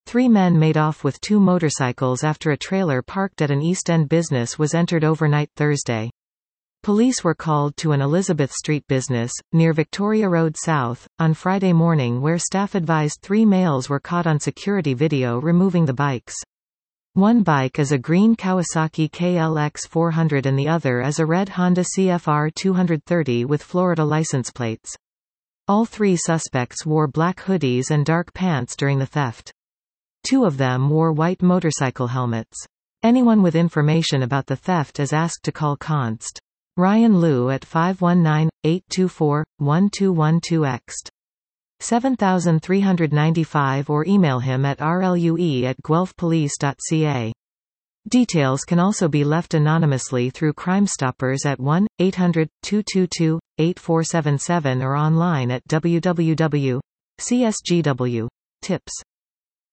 Three men made off with two motorcycles after a trailer parked at an East End business was entered overnight Thursday. Police were called to an Elizabeth Street business, near Victoria Road South, on Friday morning where staff advised three males were caught on security video removing the bikes. One bike is a green Kawasaki KLX 400 and the other is a red Honda CFR 230 with Florida license plates. All three suspects wore black hoodies and dark pants during the theft. Two of them wore white motorcycle helmets. Anyone with information about the theft is asked to call Const. Ryan Liu at 519-824-1212 7395 or email him at rlue@guelphpolice.ca. Details can also be left anonymously through Crime Stoppers at 1-800-222-8477 or online at www.csgw.tips.